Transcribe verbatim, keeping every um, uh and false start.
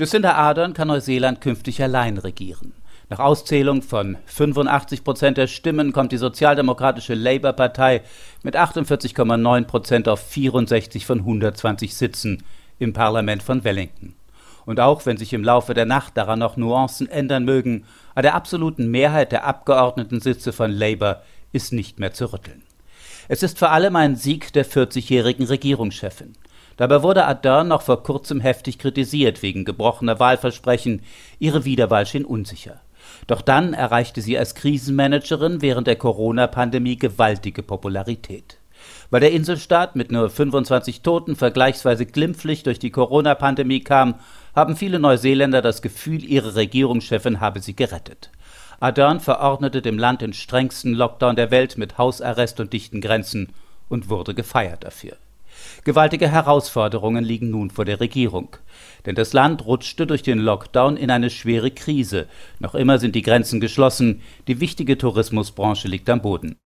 Jacinda Ardern kann Neuseeland künftig allein regieren. Nach Auszählung von fünfundachtzig Prozent der Stimmen kommt die sozialdemokratische Labour-Partei mit achtundvierzig Komma neun Prozent auf vierundsechzig von hundertzwanzig Sitzen im Parlament von Wellington. Und auch wenn sich im Laufe der Nacht daran noch Nuancen ändern mögen, an der absoluten Mehrheit der Abgeordnetensitze von Labour ist nicht mehr zu rütteln. Es ist vor allem ein Sieg der vierzigjährigen Regierungschefin. Dabei wurde Ardern noch vor kurzem heftig kritisiert wegen gebrochener Wahlversprechen, ihre Wiederwahl schien unsicher. Doch dann erreichte sie als Krisenmanagerin während der Corona-Pandemie gewaltige Popularität. Weil der Inselstaat mit nur fünfundzwanzig Toten vergleichsweise glimpflich durch die Corona-Pandemie kam, haben viele Neuseeländer das Gefühl, ihre Regierungschefin habe sie gerettet. Ardern verordnete dem Land den strengsten Lockdown der Welt mit Hausarrest und dichten Grenzen und wurde gefeiert dafür. Gewaltige Herausforderungen liegen nun vor der Regierung. Denn das Land rutschte durch den Lockdown in eine schwere Krise. Noch immer sind die Grenzen geschlossen, die wichtige Tourismusbranche liegt am Boden.